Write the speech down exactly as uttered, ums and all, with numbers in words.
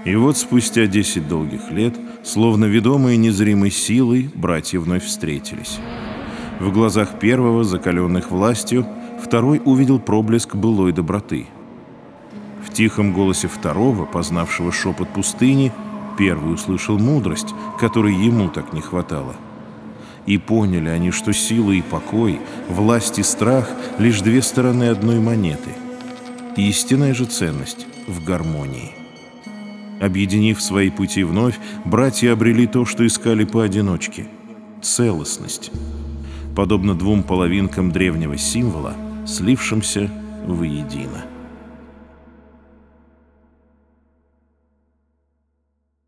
И вот спустя десять долгих лет, словно ведомые незримой силой, братья вновь встретились. В глазах первого, закаленных властью, второй увидел проблеск былой доброты. В тихом голосе второго, познавшего шепот пустыни, первый услышал мудрость, которой ему так не хватало. И поняли они, что сила и покой, власть и страх — лишь две стороны одной монеты. Истинная же ценность в гармонии. Объединив свои пути вновь, братья обрели то, что искали поодиночке — целостность. Подобно двум половинкам древнего символа, слившимся воедино.